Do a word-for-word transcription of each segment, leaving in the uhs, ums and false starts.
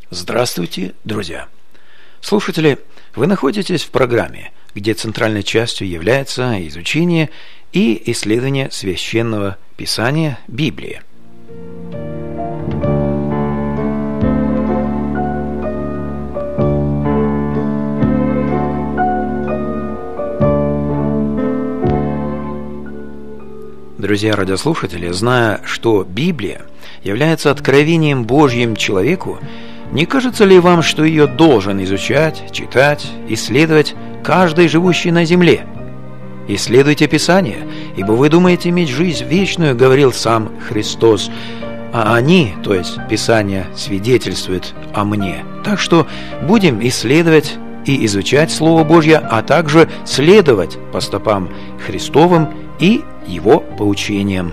Здравствуйте, друзья! Слушатели, вы находитесь в программе, где центральной частью является изучение и исследование Священного Писания Библии. Друзья радиослушатели, зная, что Библия является откровением Божьим человеку, не кажется ли вам, что ее должен изучать, читать, исследовать каждый живущий на земле? Исследуйте Писание, ибо вы думаете иметь жизнь вечную, говорил сам Христос, а они, то есть Писание, свидетельствуют о мне. Так что будем исследовать и изучать Слово Божье, а также следовать по стопам Христовым и Его поучениям.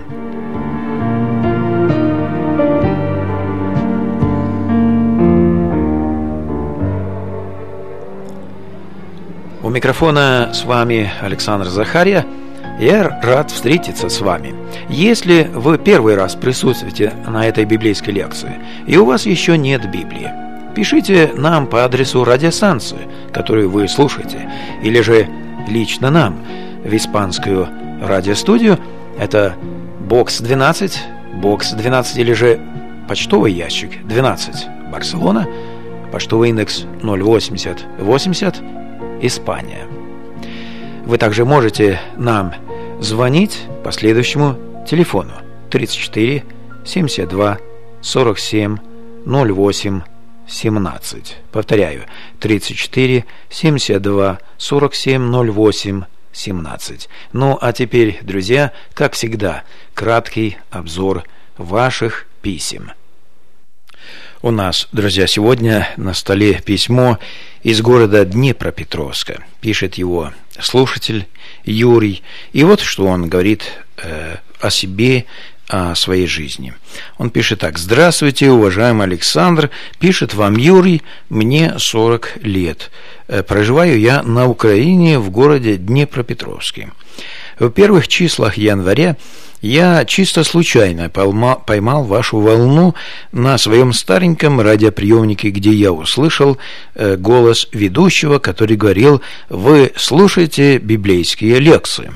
У микрофона с вами Александр Захарья. Я рад встретиться с вами. Если вы первый раз присутствуете на этой библейской лекции, и у вас еще нет Библии, пишите нам по адресу радиостанции, которую вы слушаете, или же лично нам в испанскую радиостудию. Это бокс двенадцать, бокс двенадцать или же почтовый ящик двенадцать, Барселона, почтовый индекс ноль восемьдесят восемьдесят, Испания. Вы также можете нам звонить по следующему телефону тридцать четыре семьдесят два сорок семь ноль восемь семнадцать. Повторяю, тридцать четыре семьдесят два сорок семь ноль восемь семнадцать. Ну а теперь, друзья, как всегда, краткий обзор ваших писем. У нас, друзья, сегодня на столе письмо из города Днепропетровска. Пишет его слушатель Юрий. И вот что он говорит э, о себе, о своей жизни. Он пишет так: «Здравствуйте, уважаемый Александр. Пишет вам Юрий, мне сорок лет. Проживаю я на Украине в городе Днепропетровске. В первых числах января я чисто случайно поймал вашу волну на своем стареньком радиоприемнике, где я услышал голос ведущего, который говорил: «Вы слушаете библейские лекции».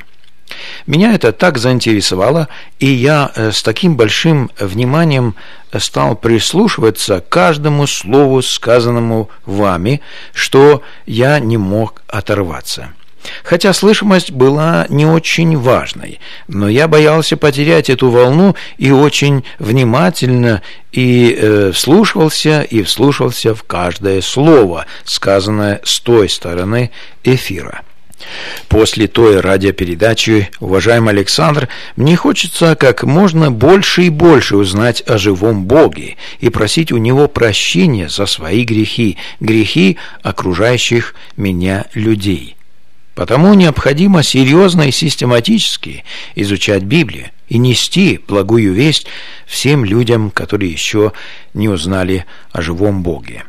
Меня это так заинтересовало, и я с таким большим вниманием стал прислушиваться к каждому слову, сказанному вами, что я не мог оторваться. Хотя слышимость была не очень важной, но я боялся потерять эту волну и очень внимательно и э, вслушивался и вслушивался в каждое слово, сказанное с той стороны эфира. После той радиопередачи, уважаемый Александр, мне хочется как можно больше и больше узнать о живом Боге и просить у Него прощения за свои грехи, грехи окружающих меня людей. Потому необходимо серьезно и систематически изучать Библию и нести благую весть всем людям, которые еще не узнали о живом Боге.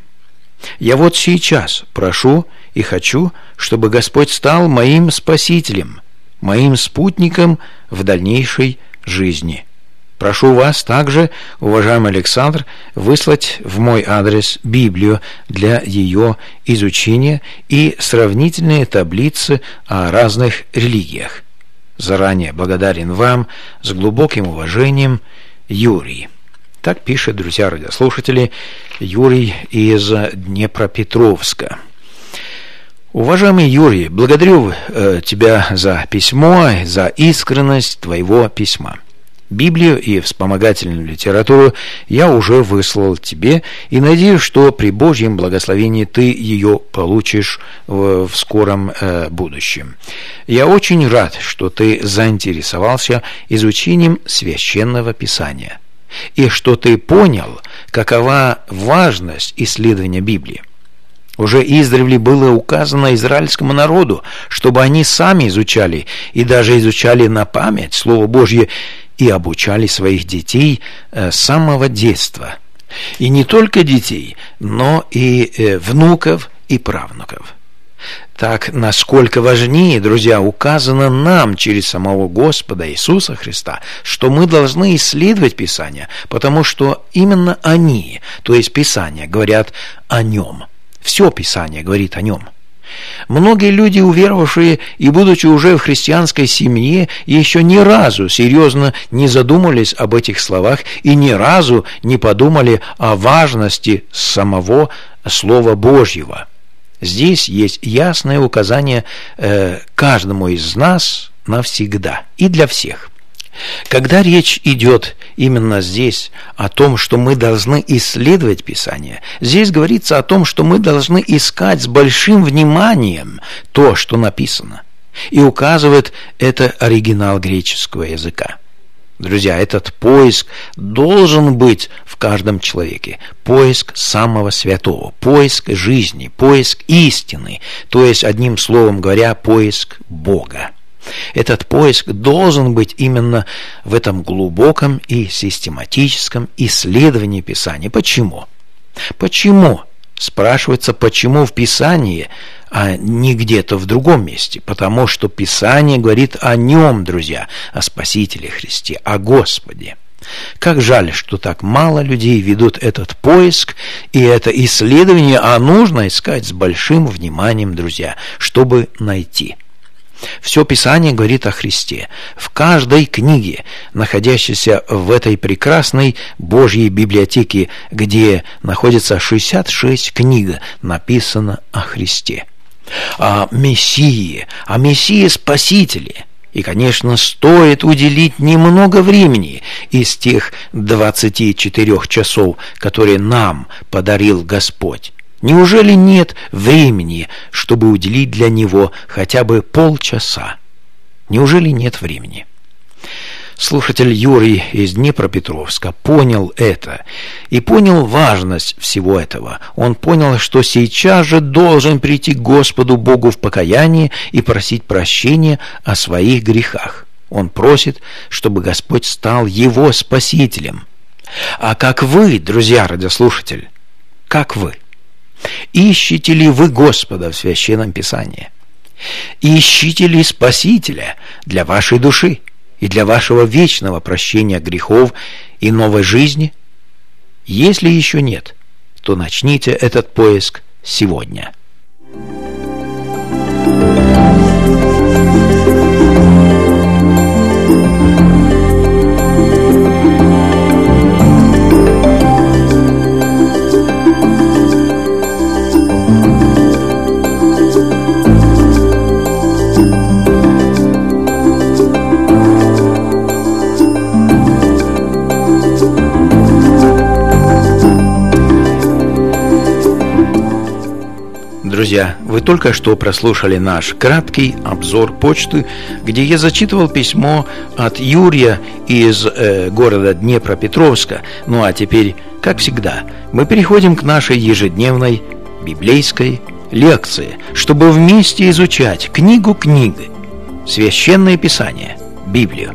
Я вот сейчас прошу и хочу, чтобы Господь стал моим спасителем, моим спутником в дальнейшей жизни. Прошу вас также, уважаемый Александр, выслать в мой адрес Библию для ее изучения и сравнительные таблицы о разных религиях. Заранее благодарен вам, с глубоким уважением, Юрий». Так пишет, друзья радиослушатели, Юрий из Днепропетровска. Уважаемый Юрий, благодарю э, тебя за письмо, за искренность твоего письма. Библию и вспомогательную литературу я уже выслал тебе и надеюсь, что при Божьем благословении ты ее получишь в, в скором э, будущем. Я очень рад, что ты заинтересовался изучением Священного Писания и что ты понял, какова важность исследования Библии. Уже издревле было указано израильскому народу, чтобы они сами изучали и даже изучали на память Слово Божье и обучали своих детей с самого детства. И не только детей, но и внуков и правнуков. Так, насколько важнее, друзья, указано нам через самого Господа Иисуса Христа, что мы должны исследовать Писания, потому что именно они, то есть Писания, говорят о Нем. Все Писание говорит о Нем. Многие люди, уверовавшие и будучи уже в христианской семье, еще ни разу серьезно не задумались об этих словах и ни разу не подумали о важности самого Слова Божьего. Здесь есть ясное указание э, каждому из нас навсегда и для всех. Когда речь идет именно здесь о том, что мы должны исследовать Писание, здесь говорится о том, что мы должны искать с большим вниманием то, что написано. И указывает это оригинал греческого языка. Друзья, этот поиск должен быть в каждом человеке. Поиск самого святого, поиск жизни, поиск истины, то есть, одним словом говоря, поиск Бога. Этот поиск должен быть именно в этом глубоком и систематическом исследовании Писания. Почему? Почему? Спрашивается, почему в Писании, а не где-то в другом месте? Потому что Писание говорит о Нем, друзья, о Спасителе Христе, о Господе. Как жаль, что так мало людей ведут этот поиск и это исследование, а нужно искать с большим вниманием, друзья, чтобы найти. Все Писание говорит о Христе. В каждой книге, находящейся в этой прекрасной Божьей библиотеке, где находится шестьдесят шесть книг, написано о Христе, о Мессии, о Мессии-Спасителе. И, конечно, стоит уделить немного времени из тех двадцати четырёх часов, которые нам подарил Господь. Неужели нет времени, чтобы уделить для него хотя бы полчаса? Неужели нет времени? Слушатель Юрий из Днепропетровска понял это и понял важность всего этого. Он понял, что сейчас же должен прийти к Господу Богу в покаянии и просить прощения о своих грехах. Он просит, чтобы Господь стал его спасителем. А как вы, друзья радиослушатели, как вы? Ищете ли вы Господа в Священном Писании? Ищете ли Спасителя для вашей души и для вашего вечного прощения грехов и новой жизни? Если еще нет, то начните этот поиск сегодня. Друзья, вы только что прослушали наш краткий обзор почты, где я зачитывал письмо от Юрия из э, города Днепропетровска. Ну а теперь, как всегда, мы переходим к нашей ежедневной библейской лекции, чтобы вместе изучать книгу книги, Священное Писание, Библию.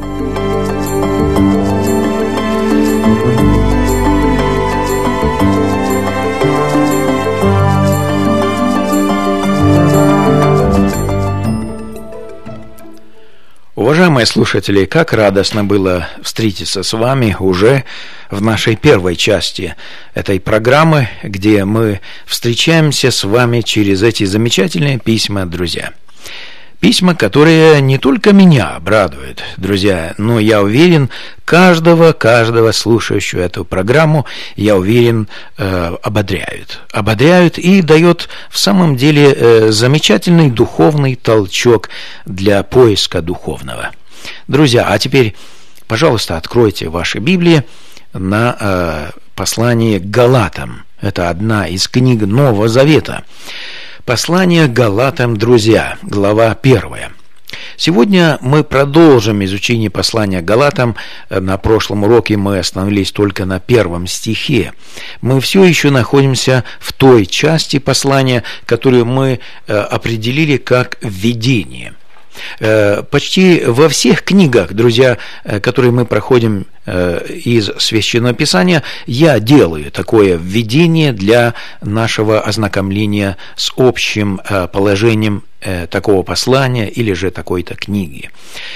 Уважаемые слушатели, как радостно было встретиться с вами уже в нашей первой части этой программы, где мы встречаемся с вами через эти замечательные письма, друзья. Письма, которые не только меня обрадуют, друзья, но я уверен, каждого, каждого слушающего эту программу, я уверен, э, ободряют. Ободряют и дает в самом деле э, замечательный духовный толчок для поиска духовного. Друзья, а теперь, пожалуйста, откройте ваши Библии на э, послание к Галатам. Это одна из книг Нового Завета. Послание к Галатам, друзья, глава первая. Сегодня мы продолжим изучение послания к Галатам. На прошлом уроке мы остановились только на первом стихе. Мы все еще находимся в той части послания, которую мы определили как введение. Почти во всех книгах, друзья, которые мы проходим из Священного Писания, я делаю такое введение для нашего ознакомления с общим положением такого послания или же такой-то книги.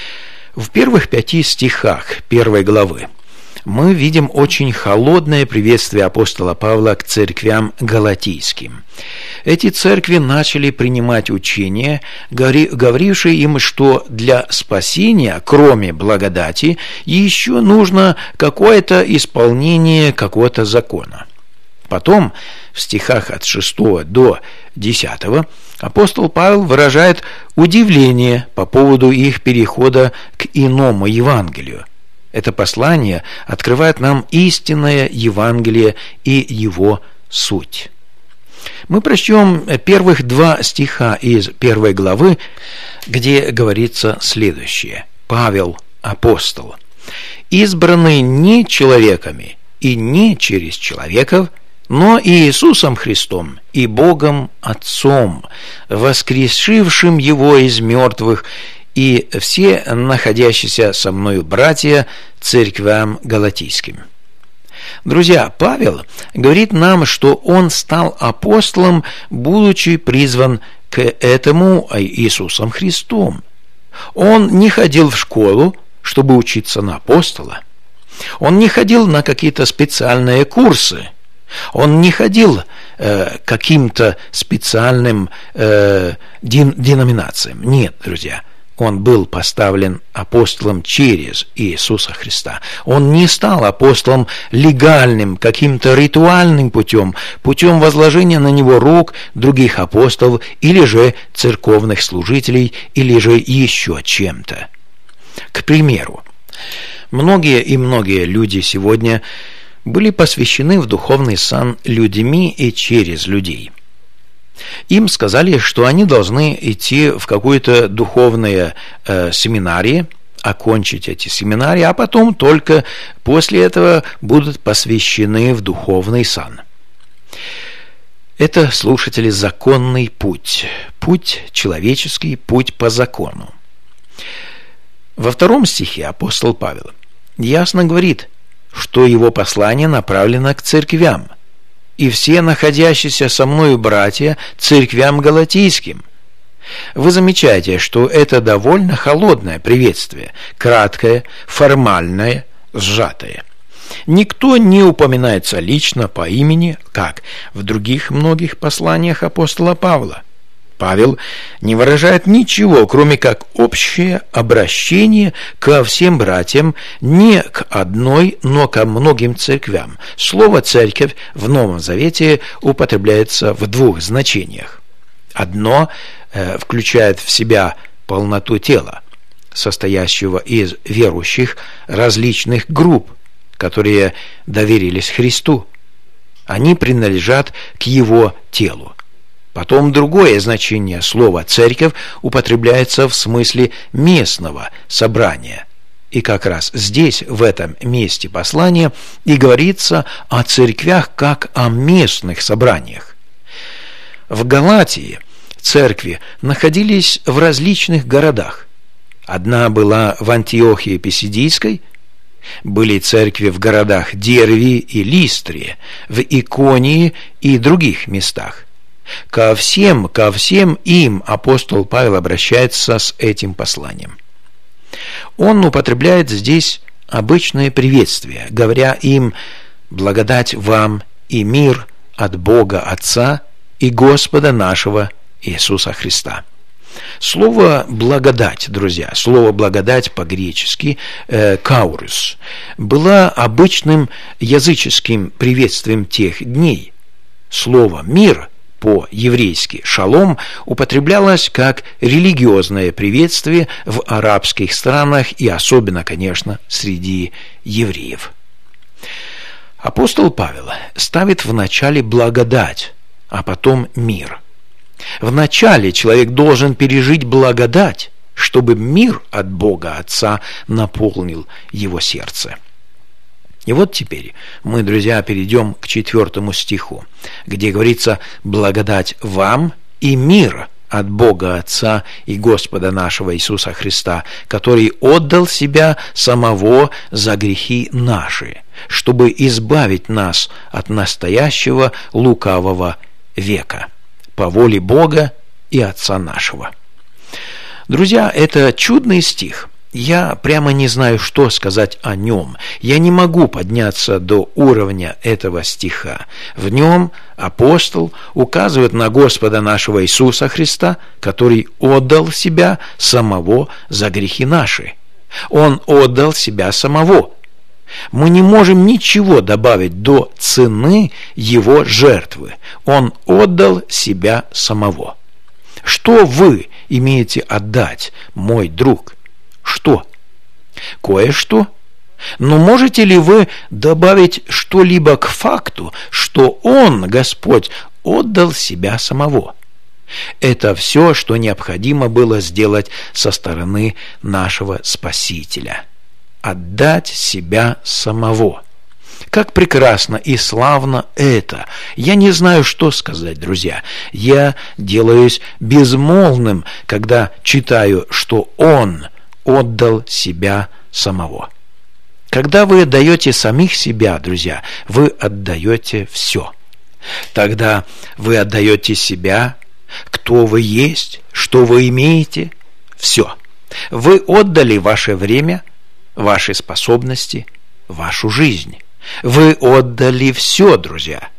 В первых пяти стихах первой главы мы видим очень холодное приветствие апостола Павла к церквям галатийским. Эти церкви начали принимать учение, говорившие им, что для спасения, кроме благодати, еще нужно какое-то исполнение какого-то закона. Потом, в стихах от шестого до десятого, апостол Павел выражает удивление по поводу их перехода к иному Евангелию. Это послание открывает нам истинное Евангелие и его суть. Мы прочтем первых два стиха из первой главы, где говорится следующее. Павел, апостол, избранный не человеками и не через человеков, но и Иисусом Христом и Богом Отцом, воскресившим Его из мертвых, и все находящиеся со мною братья церквям галатийским. Друзья, Павел говорит нам, что он стал апостолом, будучи призван к этому Иисусом Христом. Он не ходил в школу, чтобы учиться на апостола. Он не ходил на какие-то специальные курсы. Он не ходил э, каким-то специальным э, дин, деноминациям. Нет, друзья. Он был поставлен апостолом через Иисуса Христа. Он не стал апостолом легальным, каким-то ритуальным путем, путем возложения на него рук других апостолов или же церковных служителей, или же еще чем-то. К примеру, многие и многие люди сегодня были посвящены в духовный сан людьми и через людей. Им сказали, что они должны идти в какую-то духовную э, семинарии, окончить эти семинарии, а потом только после этого будут посвящены в духовный сан. Это, слушатели, законный путь, путь человеческий, путь по закону. Во втором стихе апостол Павел ясно говорит, что его послание направлено к церквям, и все находящиеся со мною братья церквям галатийским. Вы замечаете, что это довольно холодное приветствие, краткое, формальное, сжатое. Никто не упоминается лично по имени, как в других многих посланиях апостола Павла. Павел не выражает ничего, кроме как общее обращение ко всем братьям, не к одной, но ко многим церквям. Слово «церковь» в Новом Завете употребляется в двух значениях. Одно э, включает в себя полноту тела, состоящего из верующих различных групп, которые доверились Христу. Они принадлежат к Его телу. Потом другое значение слова «церковь» употребляется в смысле местного собрания. И как раз здесь, в этом месте послания, и говорится о церквях как о местных собраниях. В Галатии церкви находились в различных городах. Одна была в Антиохии Писидийской, были церкви в городах Дервии и Листрии, в Иконии и других местах. Ко всем, ко всем им апостол Павел обращается с этим посланием. Он употребляет здесь обычное приветствие, говоря им «благодать вам и мир от Бога Отца и Господа нашего Иисуса Христа». Слово «благодать», друзья, слово «благодать» по-гречески э, «каурус» было обычным языческим приветствием тех дней. Слово «мир» по-еврейски «шалом» употреблялось как религиозное приветствие в арабских странах и особенно, конечно, среди евреев. Апостол Павел ставит в начале благодать, а потом мир. Вначале человек должен пережить благодать, чтобы мир от Бога Отца наполнил его сердце. И вот теперь мы, друзья, перейдем к четвертому стиху, где говорится «благодать вам и мир от Бога Отца и Господа нашего Иисуса Христа, который отдал себя самого за грехи наши, чтобы избавить нас от настоящего лукавого века, по воле Бога и Отца нашего». Друзья, это чудный стих. Я прямо не знаю, что сказать о нем. Я не могу подняться до уровня этого стиха. В нем апостол указывает на Господа нашего Иисуса Христа, который отдал себя самого за грехи наши. Он отдал себя самого. Мы не можем ничего добавить до цены его жертвы. Он отдал себя самого. Что вы имеете отдать, мой друг? Что? Кое-что? Но можете ли вы добавить что-либо к факту, что Он, Господь, отдал себя самого? Это все, что необходимо было сделать со стороны нашего Спасителя. Отдать себя самого. Как прекрасно и славно это! Я не знаю, что сказать, друзья. Я делаюсь безмолвным, когда читаю, что Он отдал себя самого. Когда вы отдаете самих себя, друзья, вы отдаете все. Тогда вы отдаете себя, кто вы есть, что вы имеете, все. Вы отдали ваше время, ваши способности, вашу жизнь. Вы отдали все, друзья.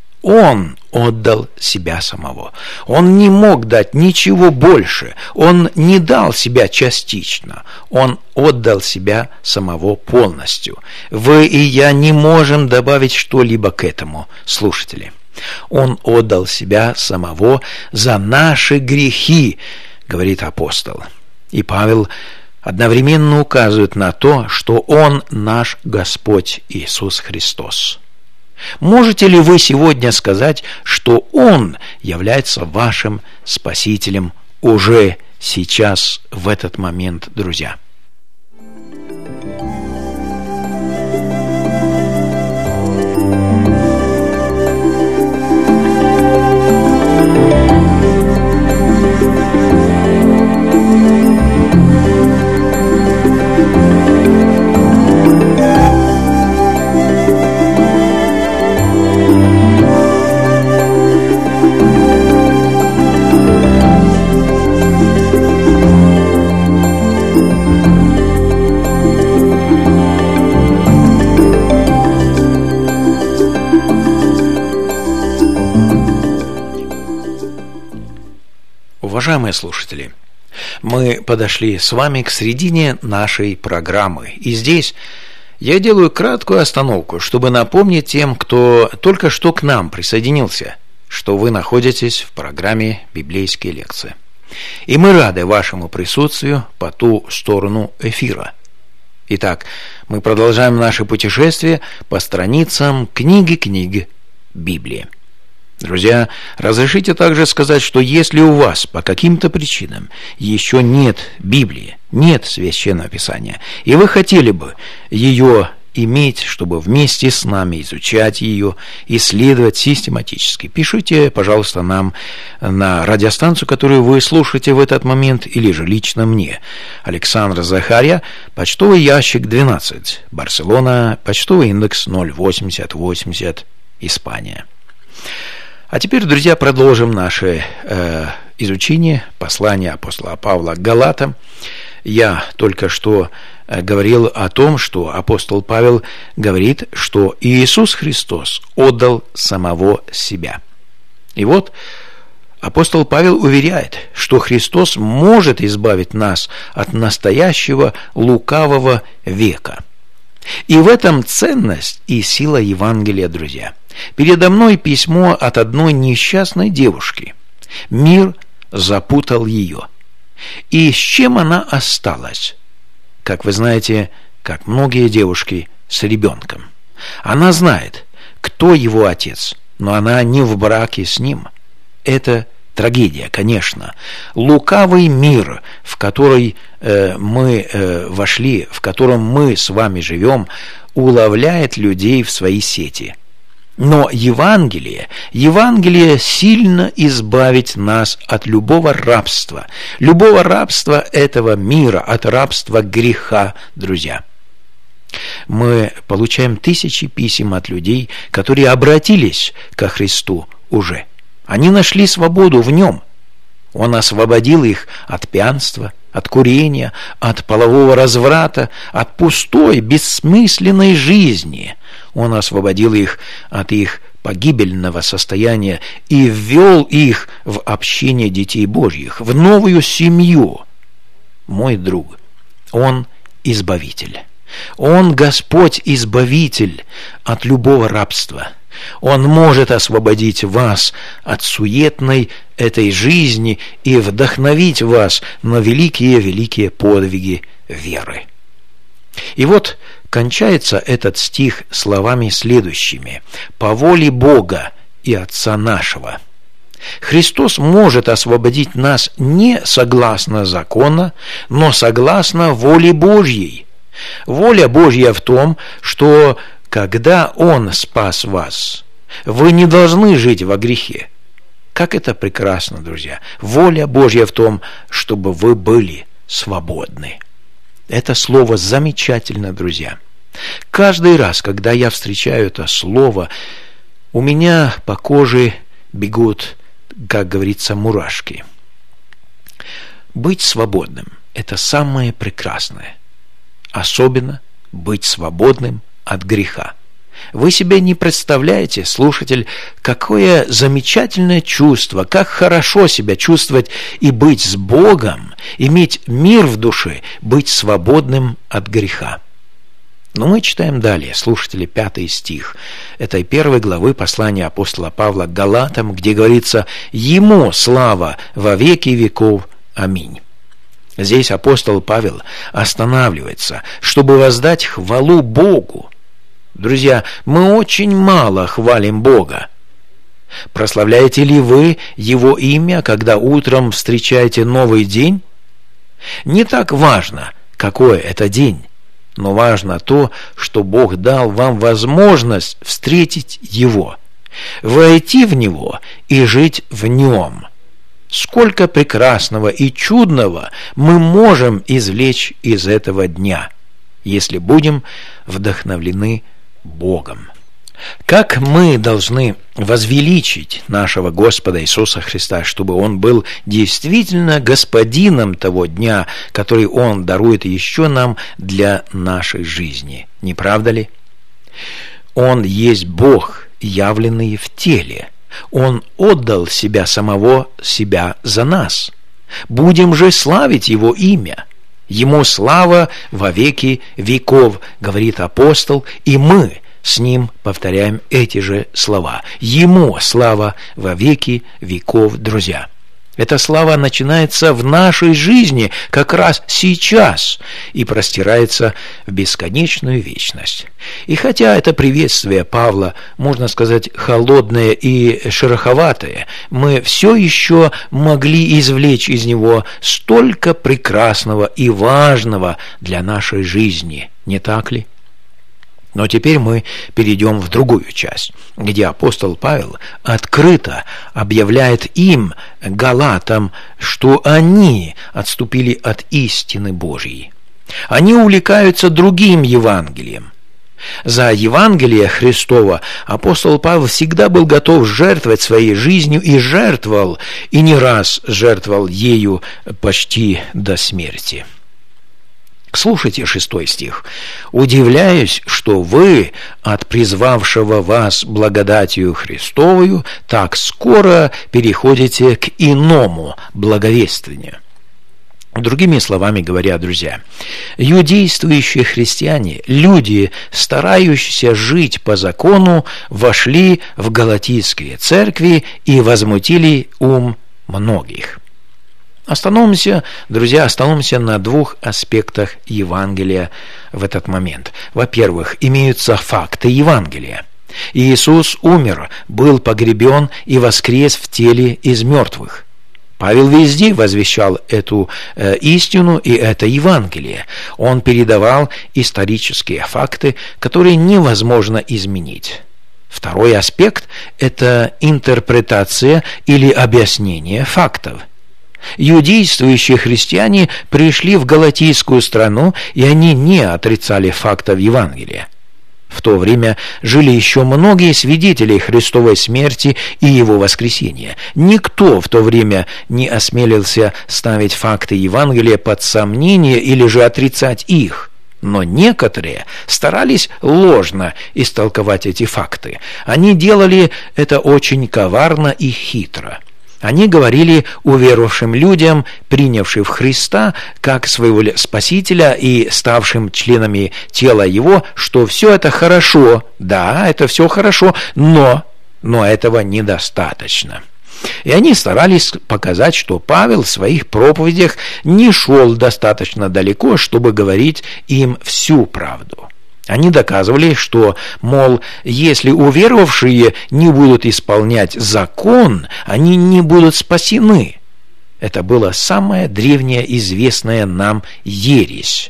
Он отдал себя самого. Он не мог дать ничего больше. Он не дал себя частично. Он отдал себя самого полностью. Вы и я не можем добавить что-либо к этому, слушатели. Он отдал себя самого за наши грехи, говорит апостол. И Павел одновременно указывает на то, что Он наш Господь Иисус Христос. Можете ли вы сегодня сказать, что Он является вашим Спасителем уже сейчас, в этот момент, друзья? Уважаемые слушатели, мы подошли с вами к середине нашей программы. И здесь я делаю краткую остановку, чтобы напомнить тем, кто только что к нам присоединился, что вы находитесь в программе «Библейские лекции». И мы рады вашему присутствию по ту сторону эфира. Итак, мы продолжаем наше путешествие по страницам книги-книг Библии. Друзья, разрешите также сказать, что если у вас по каким-то причинам еще нет Библии, нет Священного Писания, и вы хотели бы ее иметь, чтобы вместе с нами изучать ее, исследовать систематически, пишите, пожалуйста, нам на радиостанцию, которую вы слушаете в этот момент, или же лично мне. Александр Захарья, почтовый ящик двенадцать, Барселона, почтовый индекс ноль восемьдесят восемьдесят, Испания. А теперь, друзья, продолжим наше э, изучение послания апостола Павла к Галатам. Я только что э, говорил о том, что апостол Павел говорит, что Иисус Христос отдал самого себя. И вот апостол Павел уверяет, что Христос может избавить нас от настоящего лукавого века. И в этом ценность и сила Евангелия, друзья. Передо мной письмо от одной несчастной девушки. Мир запутал ее. И с чем она осталась? Как вы знаете, как многие девушки, с ребенком. Она знает, кто его отец, но она не в браке с ним. Это трагедия, конечно. Лукавый мир, в который э, мы э, вошли, в котором мы с вами живем, уловляет людей в свои сети. Но Евангелие, Евангелие сильно избавит нас от любого рабства, любого рабства этого мира, от рабства греха, друзья. Мы получаем тысячи писем от людей, которые обратились ко Христу уже. Они нашли свободу в Нем. Он освободил их от пьянства, от курения, от полового разврата, от пустой, бессмысленной жизни. Он освободил их от их погибельного состояния и ввел их в общение детей Божьих, в новую семью. Мой друг, Он Избавитель. Он Господь-Избавитель от любого рабства. Он может освободить вас от суетной этой жизни и вдохновить вас на великие-великие подвиги веры. И вот кончается этот стих словами следующими: «По воле Бога и Отца нашего». Христос может освободить нас не согласно закону, но согласно воле Божьей. Воля Божья в том, что когда Он спас вас, вы не должны жить во грехе. Как это прекрасно, друзья! Воля Божья в том, чтобы вы были свободны. Это слово замечательно, друзья. Каждый раз, когда я встречаю это слово, у меня по коже бегут, как говорится, мурашки. Быть свободным – это самое прекрасное. Особенно быть свободным от греха. Вы себе не представляете, слушатель, какое замечательное чувство, как хорошо себя чувствовать и быть с Богом, иметь мир в душе, быть свободным от греха. Но мы читаем далее, слушатели, пятый стих этой первой главы послания апостола Павла к Галатам, где говорится: «Ему слава во веки веков. Аминь». Здесь апостол Павел останавливается, чтобы воздать хвалу Богу. Друзья, мы очень мало хвалим Бога. Прославляете ли вы Его имя, когда утром встречаете новый день? Не так важно, какой это день, но важно то, что Бог дал вам возможность встретить Его, войти в Него и жить в Нем. Сколько прекрасного и чудного мы можем извлечь из этого дня, если будем вдохновлены Богом. Как мы должны возвеличить нашего Господа Иисуса Христа, чтобы Он был действительно господином того дня, который Он дарует еще нам для нашей жизни. Не правда ли? Он есть Бог, явленный в теле. Он отдал себя самого себя за нас. Будем же славить Его имя. Ему слава во веки веков, говорит апостол, и мы с ним повторяем эти же слова. Ему слава во веки веков, друзья. Эта слава начинается в нашей жизни как раз сейчас и простирается в бесконечную вечность. И хотя это приветствие Павла, можно сказать, холодное и шероховатое, мы все еще могли извлечь из него столько прекрасного и важного для нашей жизни, не так ли? Но теперь мы перейдем в другую часть, где апостол Павел открыто объявляет им, галатам, что они отступили от истины Божьей. Они увлекаются другим Евангелием. За Евангелие Христова апостол Павел всегда был готов жертвовать своей жизнью и жертвовал, и не раз жертвовал ею почти до смерти. Слушайте шестой стих. «Удивляюсь, что вы от призвавшего вас благодатью Христовою так скоро переходите к иному благовествованию». Другими словами говоря, друзья, иудействующие христиане, люди, старающиеся жить по закону, вошли в галатийские церкви и возмутили ум многих. Остановимся, друзья, остановимся на двух аспектах Евангелия в этот момент. Во-первых, имеются факты Евангелия. Иисус умер, был погребен и воскрес в теле из мертвых. Павел везде возвещал эту э, истину и это Евангелие. Он передавал исторические факты, которые невозможно изменить. Второй аспект – это интерпретация или объяснение фактов. Иудействующие христиане пришли в галатийскую страну, и они не отрицали фактов Евангелия. В то время жили еще многие свидетели Христовой смерти и Его воскресения. Никто в то время не осмелился ставить факты Евангелия под сомнение или же отрицать их. Но некоторые старались ложно истолковать эти факты. Они делали это очень коварно и хитро. Они говорили уверовавшим людям, принявшим Христа как своего Спасителя и ставшим членами тела Его, что все это хорошо, да, это все хорошо, но, но этого недостаточно. И они старались показать, что Павел в своих проповедях не шел достаточно далеко, чтобы говорить им всю правду. Они доказывали, что, мол, если уверовавшие не будут исполнять закон, они не будут спасены. Это была самая древняя известная нам ересь.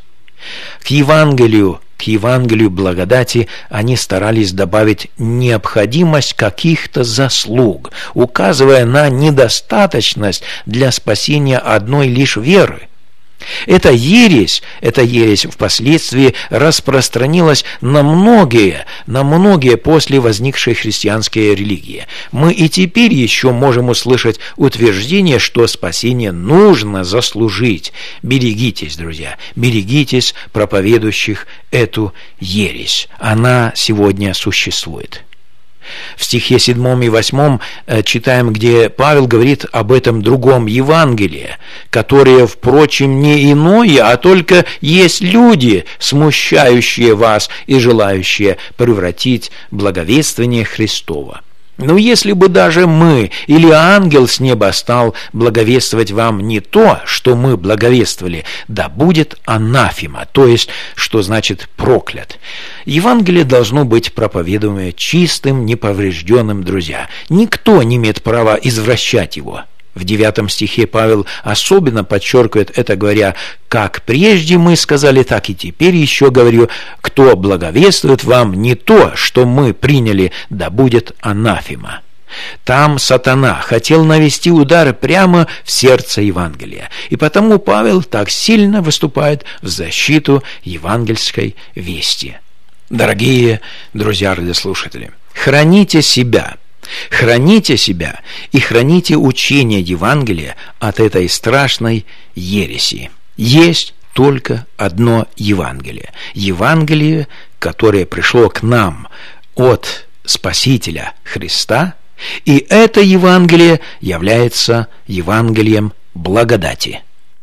К Евангелию, к Евангелию благодати они старались добавить необходимость каких-то заслуг, указывая на недостаточность для спасения одной лишь веры. Эта ересь, эта ересь впоследствии распространилась на многие, на многие после возникшей христианские религии. Мы и теперь еще можем услышать утверждение, что спасение нужно заслужить. Берегитесь, друзья, берегитесь проповедующих эту ересь. Она сегодня существует. В стихе седьмом и восьмом читаем, где Павел говорит об этом другом Евангелии, которое, впрочем, не иное, а только есть люди, смущающие вас и желающие превратить благовествование Христово. Но если бы даже мы или ангел с неба стал благовествовать вам не то, что мы благовествовали, да будет анафема, то есть, что значит проклят. Евангелие должно быть проповедуемое чистым, неповрежденным, друзья. Никто не имеет права извращать его. В девятом стихе Павел особенно подчеркивает это, говоря: «Как прежде мы сказали, так и теперь еще говорю, кто благовествует вам не то, что мы приняли, да будет анафема». Там сатана хотел навести удар прямо в сердце Евангелия, и потому Павел так сильно выступает в защиту евангельской вести. Дорогие друзья-радиослушатели, храните себя. Храните себя и храните учение Евангелия от этой страшной ереси. Есть только одно Евангелие. Евангелие, которое пришло к нам от Спасителя Христа, и это Евангелие является Евангелием благодати.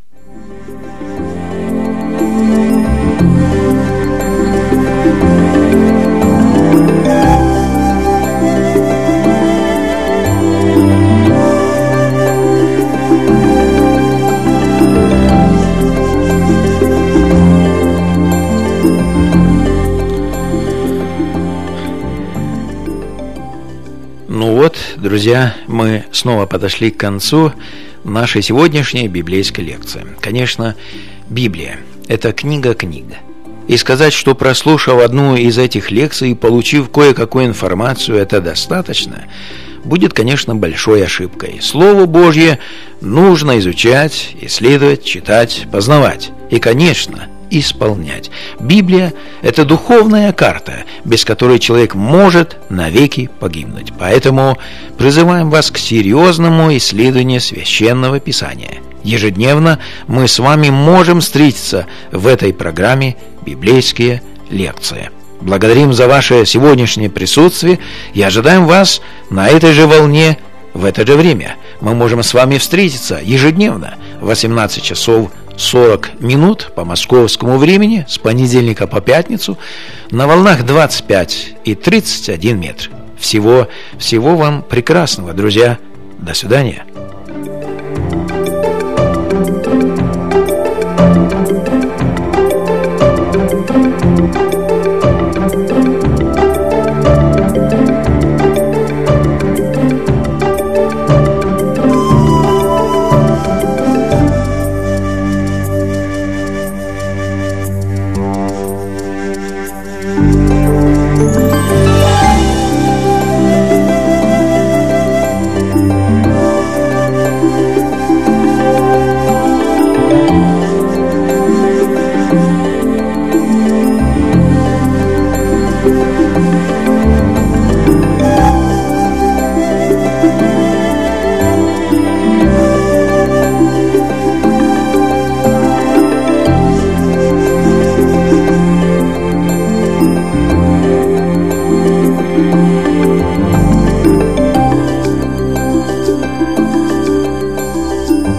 Ну вот, друзья, мы снова подошли к концу нашей сегодняшней библейской лекции. Конечно, Библия – это книга-книг. И сказать, что прослушав одну из этих лекций и получив кое-какую информацию, это достаточно, будет, конечно, большой ошибкой. Слово Божье нужно изучать, исследовать, читать, познавать. И, конечно, исполнять. Библия – это духовная карта, без которой человек может навеки погибнуть. Поэтому призываем вас к серьезному исследованию Священного Писания. Ежедневно мы с вами можем встретиться в этой программе «Библейские лекции». Благодарим за ваше сегодняшнее присутствие и ожидаем вас на этой же волне в это же время. Мы можем с вами встретиться ежедневно в восемнадцать часов сорок минут по московскому времени с понедельника по пятницу на волнах двадцать пять и тридцать один метр. Всего, всего вам прекрасного, друзья. До свидания.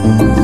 Thank you.